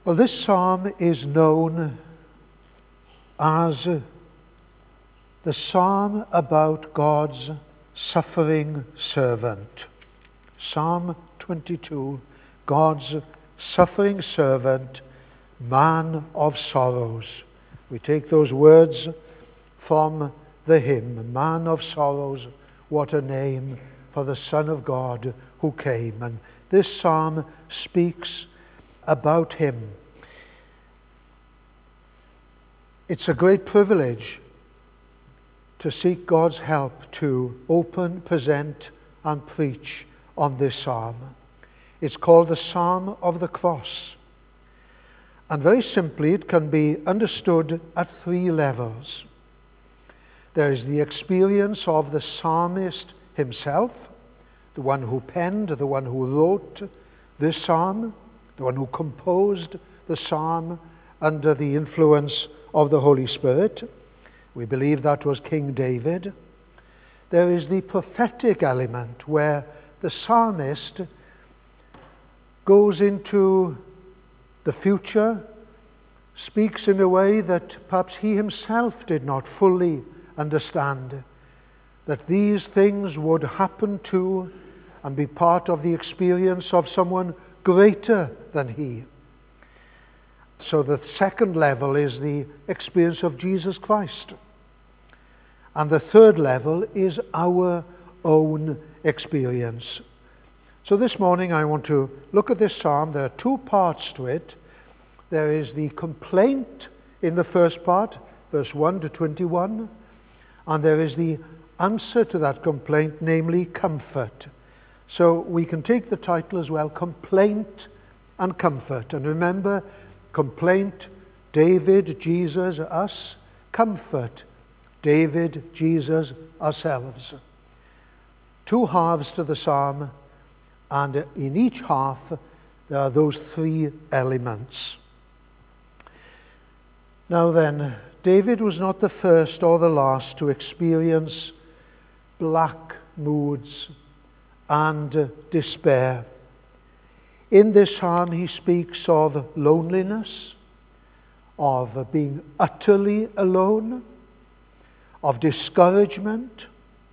Well, this psalm is known as the psalm about God's suffering servant. Psalm 22, God's suffering servant, man of sorrows. We take those words from the hymn, Man of Sorrows, what a name for the Son of God who came. And this psalm speaks about him. It's a great privilege to seek God's help to open, present, and preach on this psalm. It's called the Psalm of the Cross. And very simply, it can be understood at three levels. There is the experience of the psalmist himself, the one who penned, the one who wrote this psalm, the one who composed the psalm under the influence of the Holy Spirit. We believe that was King David. There is the prophetic element where the psalmist goes into the future, speaks in a way that perhaps he himself did not fully understand, that these things would happen to and be part of the experience of someone greater than he. So the second level is the experience of Jesus Christ. And the third level is our own experience. So this morning I want to look at this psalm. There are two parts to it. There is the complaint in the first part, verse 1 to 21, and there is the answer to that complaint, namely comfort. So we can take the title as well, Complaint and Comfort. And remember, complaint, David, Jesus, us. Comfort, David, Jesus, ourselves. Two halves to the psalm, and in each half there are those three elements. Now then, David was not the first or the last to experience black moods and despair. In this psalm he speaks of loneliness, of being utterly alone, of discouragement,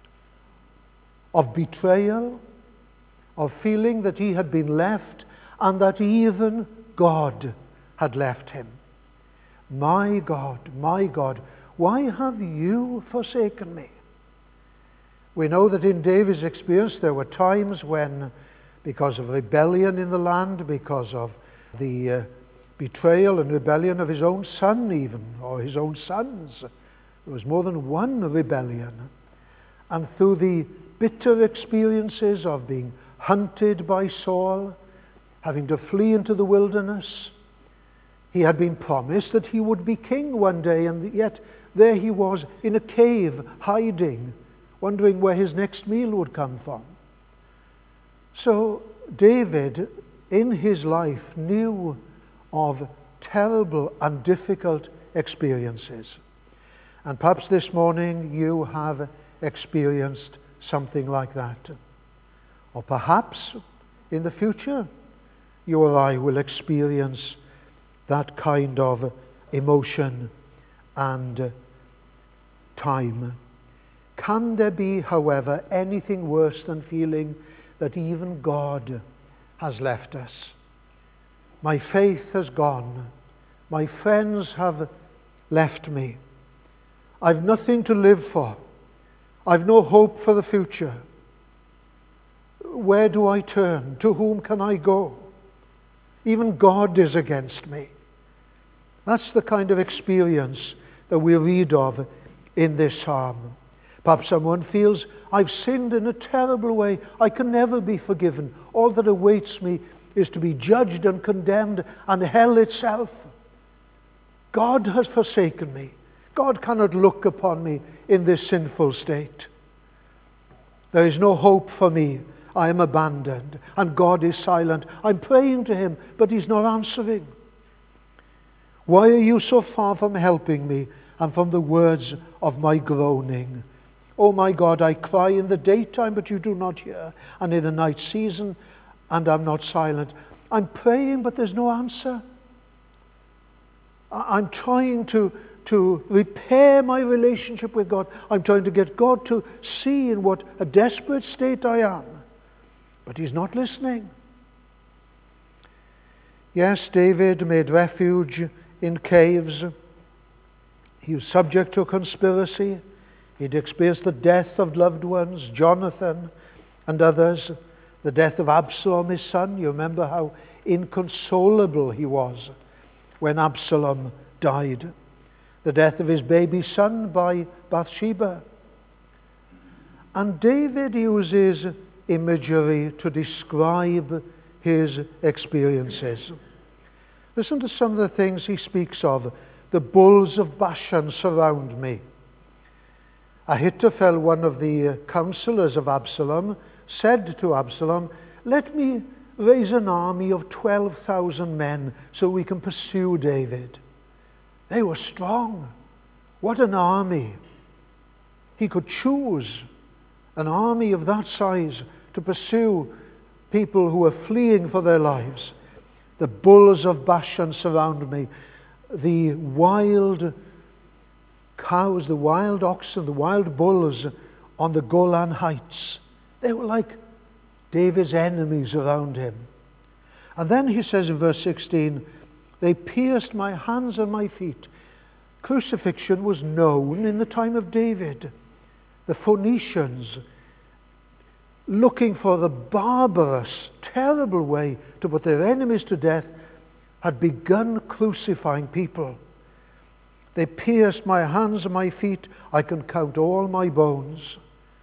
of betrayal, of feeling that he had been left and that even God had left him. My God, why have you forsaken me? We know that in David's experience there were times when, because of rebellion in the land, because of the betrayal and rebellion of his own son even, or his own sons, there was more than one rebellion. And through the bitter experiences of being hunted by Saul, having to flee into the wilderness, he had been promised that he would be king one day, and yet there he was in a cave, hiding, wondering where his next meal would come from. So David, in his life, knew of terrible and difficult experiences. And perhaps this morning you have experienced something like that. Or perhaps in the future you or I will experience that kind of emotion and time. Can there be, however, anything worse than feeling that even God has left us? My faith has gone. My friends have left me. I've nothing to live for. I've no hope for the future. Where do I turn? To whom can I go? Even God is against me. That's the kind of experience that we read of in this psalm. Perhaps someone feels, I've sinned in a terrible way. I can never be forgiven. All that awaits me is to be judged and condemned, and hell itself. God has forsaken me. God cannot look upon me in this sinful state. There is no hope for me. I am abandoned, and God is silent. I'm praying to him, but he's not answering. Why are you so far from helping me and from the words of my groaning? Oh my God, I cry in the daytime, but you do not hear, and in the night season, and I'm not silent. I'm praying, but there's no answer. I'm trying to repair my relationship with God. I'm trying to get God to see in what a desperate state I am. But he's not listening. Yes, David made refuge in caves. He was subject to a conspiracy. He'd experienced the death of loved ones, Jonathan and others, the death of Absalom, his son. You remember how inconsolable he was when Absalom died. The death of his baby son by Bathsheba. And David uses imagery to describe his experiences. Listen to some of the things he speaks of. The bulls of Bashan surround me. Ahithophel, one of the counselors of Absalom, said to Absalom, let me raise an army of 12,000 men so we can pursue David. They were strong. What an army. He could choose an army of that size to pursue people who were fleeing for their lives. The bulls of Bashan surround me. The wild cows, the wild oxen, the wild bulls on the Golan Heights. They were like David's enemies around him. And then he says in verse 16, they pierced my hands and my feet. Crucifixion was known in the time of David. The Phoenicians, looking for the barbarous, terrible way to put their enemies to death, had begun crucifying people. They pierced my hands and my feet. I can count all my bones.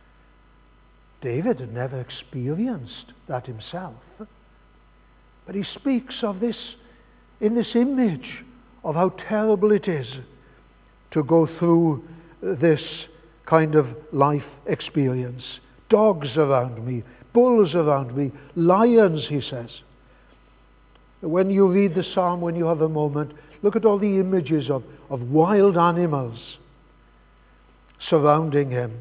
David had never experienced that himself. But he speaks of this in this image of how terrible it is to go through this kind of life experience. Dogs around me, bulls around me, lions, he says. When you read the psalm, when you have a moment, look at all the images of wild animals surrounding him.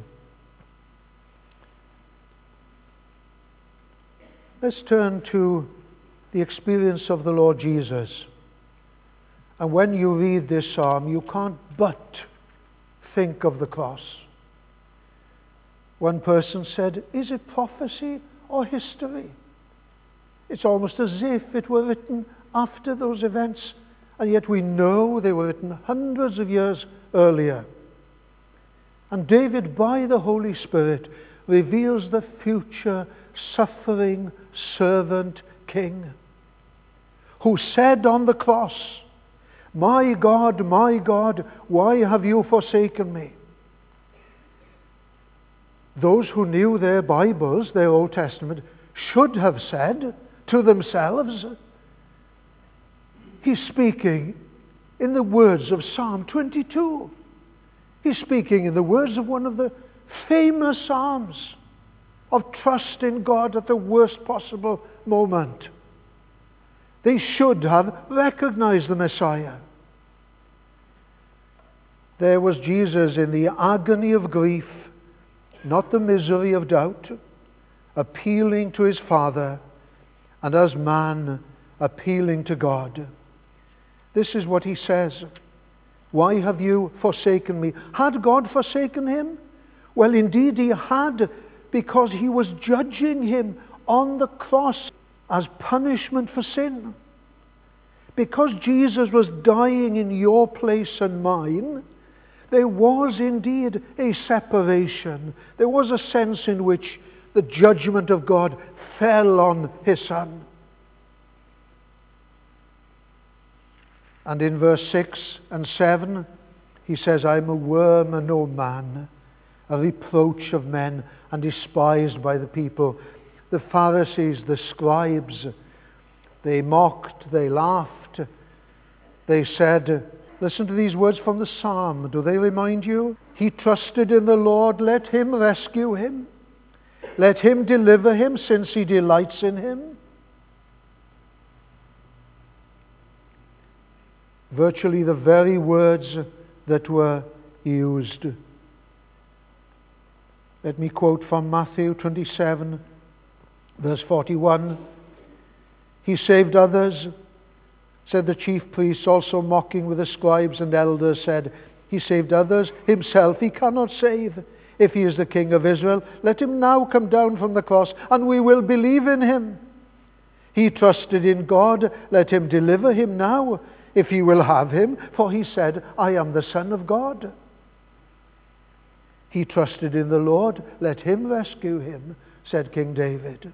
Let's turn to the experience of the Lord Jesus. And when you read this psalm, you can't but think of the cross. One person said, is it prophecy or history? It's almost as if it were written after those events, and yet we know they were written hundreds of years earlier. And David, by the Holy Spirit, reveals the future suffering servant king who said on the cross, my God, why have you forsaken me? Those who knew their Bibles, their Old Testament, should have said to themselves, he's speaking in the words of Psalm 22. He's speaking in the words of one of the famous Psalms of trust in God at the worst possible moment. They should have recognized the Messiah. There was Jesus in the agony of grief, not the misery of doubt, appealing to his Father, and as man, appealing to God. This is what he says. Why have you forsaken me? Had God forsaken him? Well, indeed he had, because he was judging him on the cross as punishment for sin. Because Jesus was dying in your place and mine, there was indeed a separation. There was a sense in which the judgment of God fell on his Son. And in verse 6 and 7, he says, I am a worm and no man, a reproach of men and despised by the people. The Pharisees, the scribes, they mocked, they laughed. They said, listen to these words from the psalm. Do they remind you? He trusted in the Lord, let him rescue him. Let him deliver him, since he delights in him. Virtually the very words that were used. Let me quote from Matthew 27, verse 41. He saved others, Said the chief priests, also mocking with the scribes and elders, said, He saved others, himself he cannot save. If he is the King of Israel, let him now come down from the cross, and we will believe in him. He trusted in God, let him deliver him now, if he will have him, for he said, I am the Son of God. He trusted in the Lord, let him rescue him, said King David.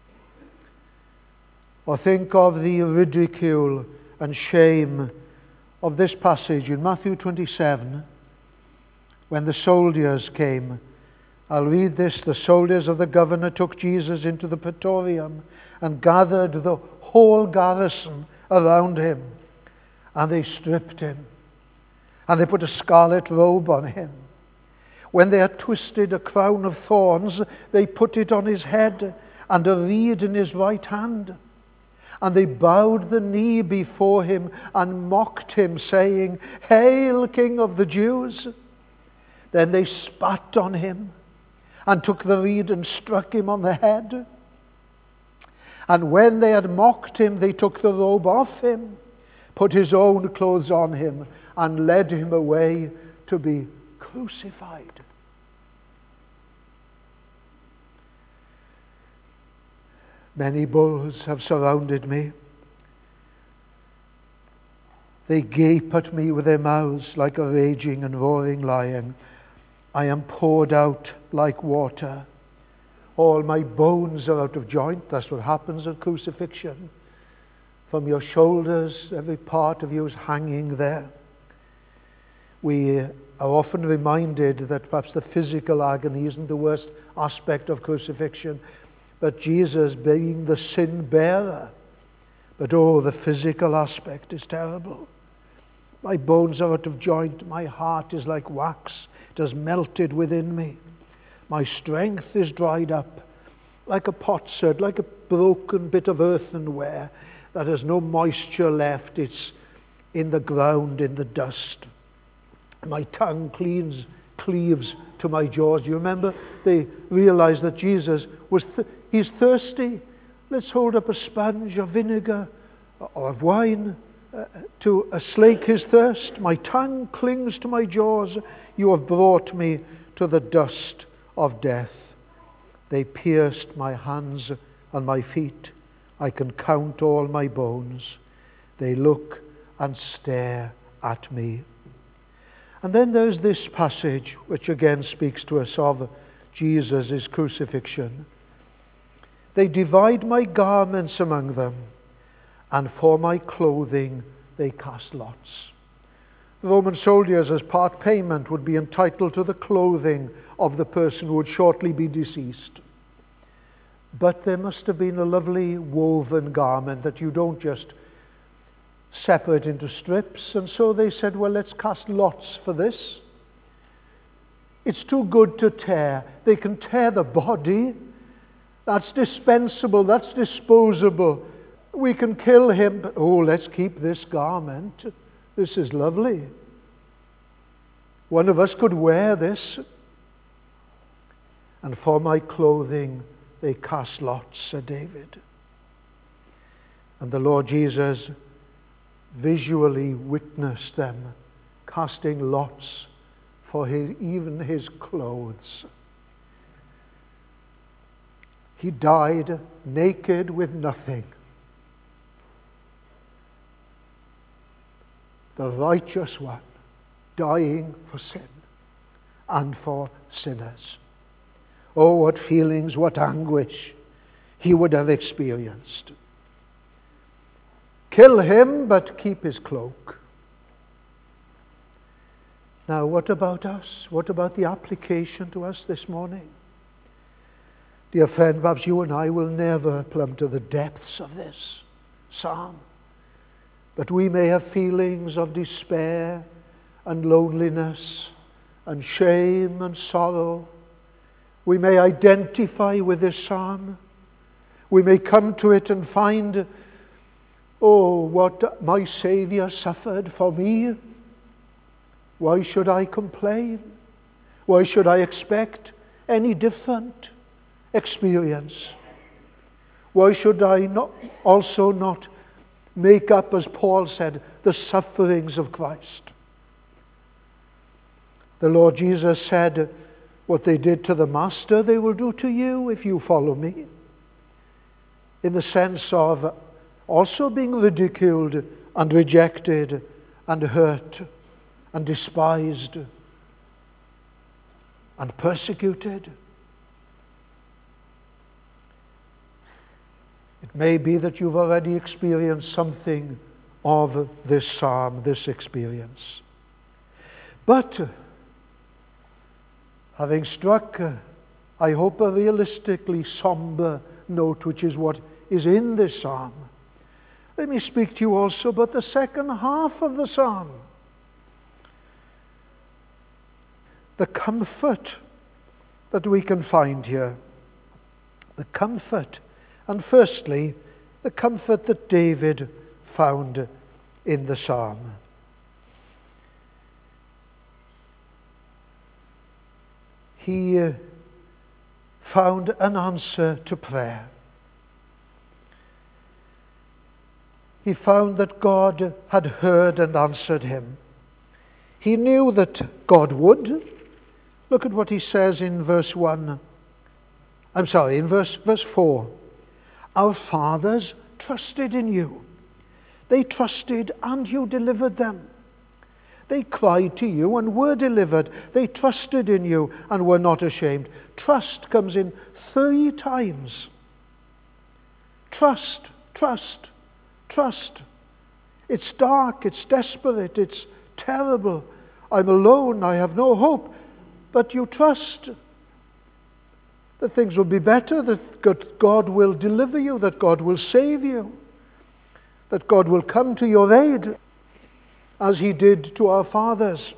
Or think of the ridicule and shame of this passage in Matthew 27, when the soldiers came. I'll read this. The soldiers of the governor took Jesus into the praetorium and gathered the whole garrison around him. And they stripped him. And they put a scarlet robe on him. When they had twisted a crown of thorns, they put it on his head and a reed in his right hand. And they bowed the knee before him and mocked him, saying, Hail, King of the Jews! Then they spat on him and took the reed and struck him on the head. And when they had mocked him, they took the robe off him, put his own clothes on him, and led him away to be crucified. Many bulls have surrounded me. They gape at me with their mouths like a raging and roaring lion. I am poured out like water. All my bones are out of joint. That's what happens at crucifixion. From your shoulders, every part of you is hanging there. We are often reminded that perhaps the physical agony isn't the worst aspect of crucifixion, but Jesus being the sin bearer. But the physical aspect is terrible. My bones are out of joint. My heart is like wax. It has melted within me. My strength is dried up like a potsherd, like a broken bit of earthenware that has no moisture left. It's in the ground, in the dust. My tongue cleaves to my jaws. You remember? They realized that Jesus he's thirsty. Let's hold up a sponge of vinegar or of wine to slake his thirst. My tongue clings to my jaws. You have brought me to the dust of death. They pierced my hands and my feet. I can count all my bones. They look and stare at me. And then there's this passage which again speaks to us of Jesus' crucifixion. They divide my garments among them, and for my clothing they cast lots. The Roman soldiers, as part payment, would be entitled to the clothing of the person who would shortly be deceased. But there must have been a lovely woven garment that you don't just separate into strips. And so they said, well, let's cast lots for this. It's too good to tear. They can tear the body. That's dispensable. That's disposable. We can kill him. But, let's keep this garment. This is lovely. One of us could wear this. And for my clothing they cast lots, said David. And the Lord Jesus visually witnessed them casting lots for even his clothes. He died naked with nothing. The righteous one dying for sin and for sinners. Oh, what feelings, what anguish he would have experienced. Kill him, but keep his cloak. Now, what about us? What about the application to us this morning? Dear friend, perhaps you and I will never plumb to the depths of this psalm. But we may have feelings of despair and loneliness and shame and sorrow. We may identify with this psalm. We may come to it and find, what my Savior suffered for me. Why should I complain? Why should I expect any different experience? Why should I not make up, as Paul said, the sufferings of Christ. The Lord Jesus said, what they did to the Master, they will do to you if you follow me. In the sense of also being ridiculed and rejected and hurt and despised and persecuted. It may be that you've already experienced something of this psalm, this experience. But having struck, I hope, a realistically somber note, which is what is in this psalm, let me speak to you also about the second half of the psalm. The comfort that we can find here. The comfort. And firstly, the comfort that David found in the psalm. He found an answer to prayer. He found that God had heard and answered him. He knew that God would. Look at what he says in verse 4. Our fathers trusted in you. They trusted and you delivered them. They cried to you and were delivered. They trusted in you and were not ashamed. Trust comes in 3 times. Trust, trust, trust. It's dark, it's desperate, it's terrible. I'm alone, I have no hope. But you trust that things will be better, that God will deliver you, that God will save you, that God will come to your aid, as he did to our fathers.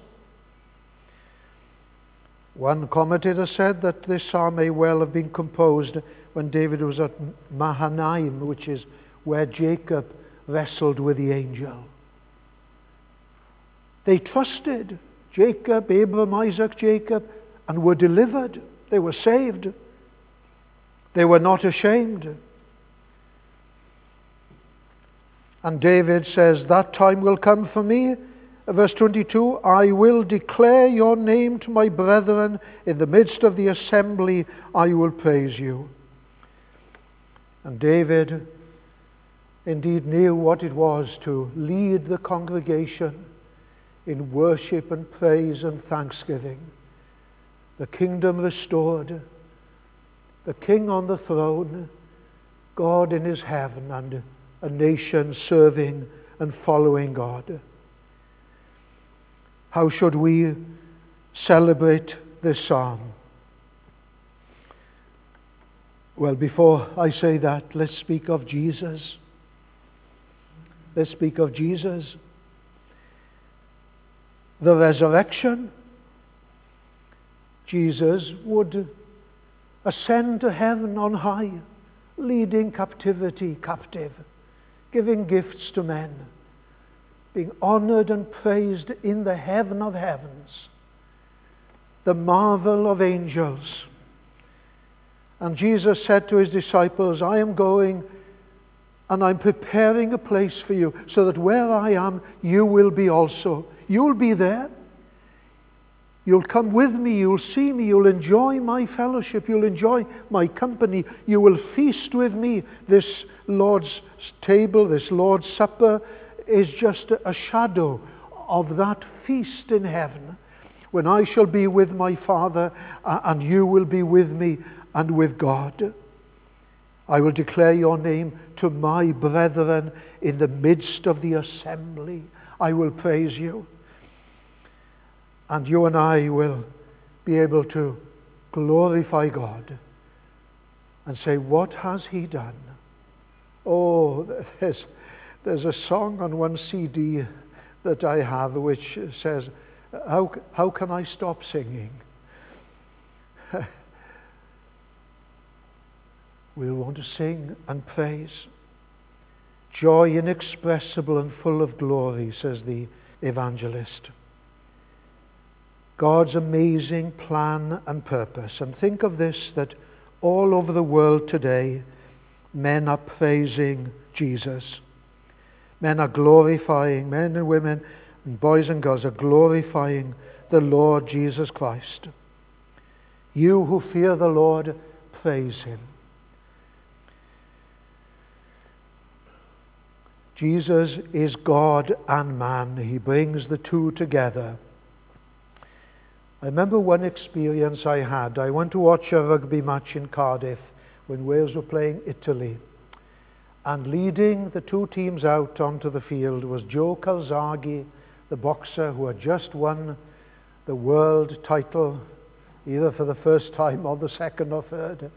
One commentator said that this psalm may well have been composed when David was at Mahanaim, which is where Jacob wrestled with the angel. They trusted Jacob, Abraham, Isaac, Jacob, and were delivered. They were saved. They were not ashamed. And David says, that time will come for me. Verse 22, I will declare your name to my brethren. In the midst of the assembly, I will praise you. And David indeed knew what it was to lead the congregation in worship and praise and thanksgiving. The kingdom restored, the king on the throne, God in his heaven, and a nation serving and following God. How should we celebrate this psalm? Well, before I say that, let's speak of Jesus. Let's speak of Jesus. The resurrection. Jesus would ascend to heaven on high, leading captivity captive, giving gifts to men, being honored and praised in the heaven of heavens, the marvel of angels. And Jesus said to his disciples, I am going and I'm preparing a place for you, so that where I am, you will be also. You'll be there. You'll come with me, you'll see me, you'll enjoy my fellowship, you'll enjoy my company, you will feast with me. This Lord's table, this Lord's Supper is just a shadow of that feast in heaven, when I shall be with my Father and you will be with me and with God. I will declare your name to my brethren in the midst of the assembly. I will praise you. And you and I will be able to glorify God and say, what has he done? Oh, there's a song on one CD that I have which says, how can I stop singing? We'll want to sing and praise. Joy inexpressible and full of glory, says the evangelist. God's amazing plan and purpose. And think of this, that all over the world today, men are praising Jesus. Men and women, and boys and girls are glorifying the Lord Jesus Christ. You who fear the Lord, praise him. Jesus is God and man. He brings the two together. I remember one experience I had. I went to watch a rugby match in Cardiff when Wales were playing Italy. And leading the two teams out onto the field was Joe Calzaghe, the boxer who had just won the world title, either for the first time or the second or third,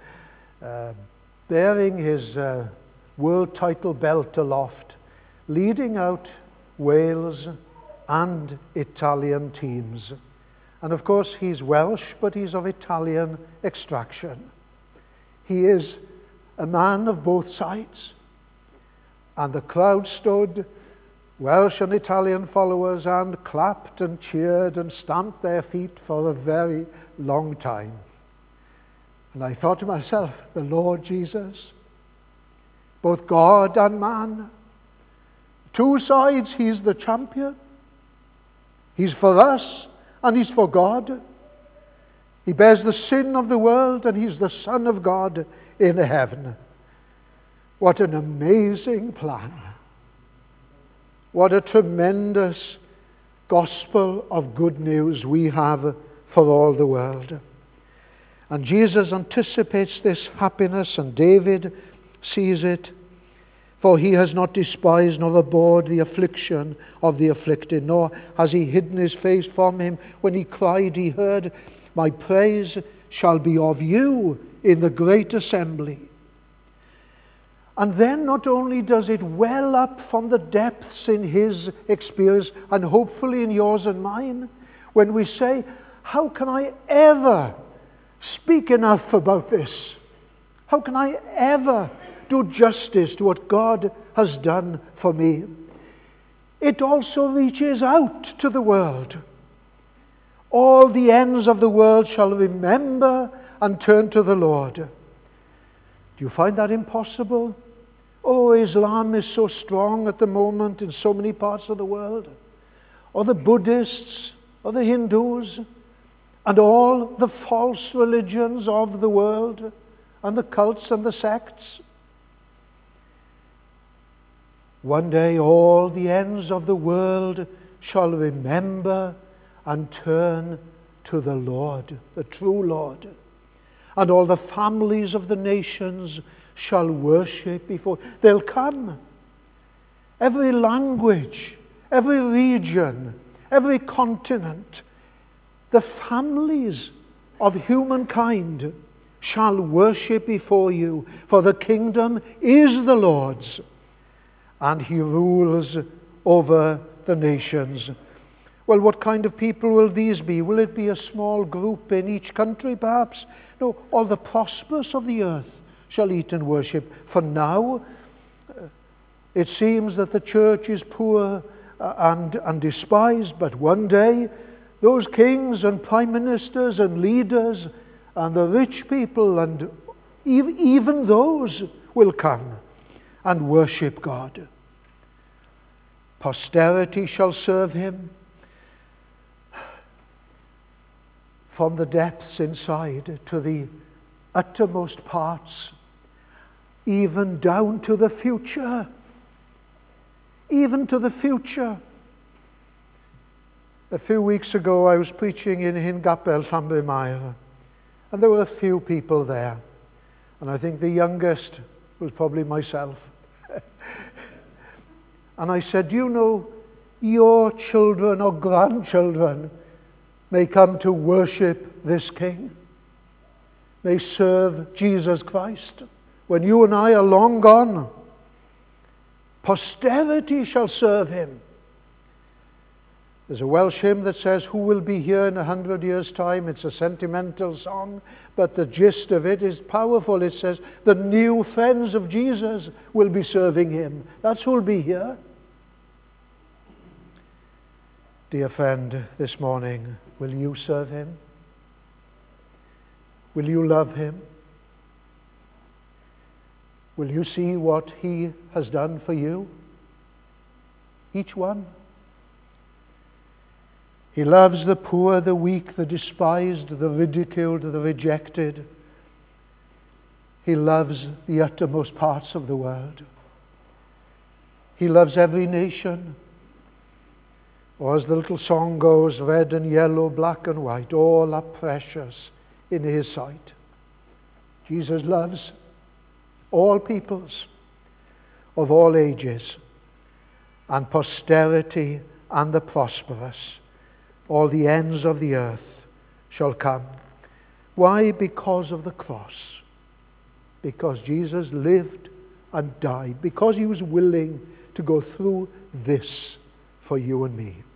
bearing his world title belt aloft, leading out Wales and Italian teams. And of course, he's Welsh, but he's of Italian extraction. He is a man of both sides. And the crowd stood, Welsh and Italian followers, and clapped and cheered and stamped their feet for a very long time. And I thought to myself, the Lord Jesus, both God and man, two sides, he's the champion. He's for us and he's for God. He bears the sin of the world and he's the Son of God in heaven. What an amazing plan. What a tremendous gospel of good news we have for all the world. And Jesus anticipates this happiness, and David sees it. For he has not despised nor abhorred the affliction of the afflicted, nor has he hidden his face from him. When he cried, he heard, my praise shall be of you in the great assembly. And then not only does it well up from the depths in his experience, and hopefully in yours and mine, when we say, how can I ever speak enough about this? How can I ever do justice to what God has done for me? It also reaches out to the world. All the ends of the world shall remember and turn to the Lord. Do you find that impossible? Oh, Islam is so strong at the moment in so many parts of the world. Or the Buddhists, or the Hindus, and all the false religions of the world, and the cults and the sects. One day all the ends of the world shall remember and turn to the Lord, the true Lord. And all the families of the nations shall worship before. They'll come. Every language, every region, every continent, the families of humankind shall worship before you, for the kingdom is the Lord's, and he rules over the nations. Well, what kind of people will these be? Will it be a small group in each country, perhaps? No, all the prosperous of the earth shall eat and worship. For now, it seems that the church is poor and despised, but one day, those kings and prime ministers and leaders and the rich people and even those will come and worship God. Posterity shall serve him. From the depths inside to the uttermost parts, even down to the future. Even to the future. A few weeks ago I was preaching in Hingapel, Llanbrynmair, and there were a few people there. And I think the youngest was probably myself. And I said, you know, your children or grandchildren may come to worship this King, may serve Jesus Christ. When you and I are long gone, posterity shall serve him. There's a Welsh hymn that says, who will be here in 100 years' time? It's a sentimental song, but the gist of it is powerful. It says, the new friends of Jesus will be serving him. That's who will be here. Dear friend, this morning, will you serve him? Will you love him? Will you see what he has done for you? Each one. He loves the poor, the weak, the despised, the ridiculed, the rejected. He loves the uttermost parts of the world. He loves every nation. Or as the little song goes, red and yellow, black and white, all are precious in his sight. Jesus loves all peoples of all ages, and posterity and the prosperous. All the ends of the earth shall come. Why? Because of the cross. Because Jesus lived and died. Because he was willing to go through this for you and me.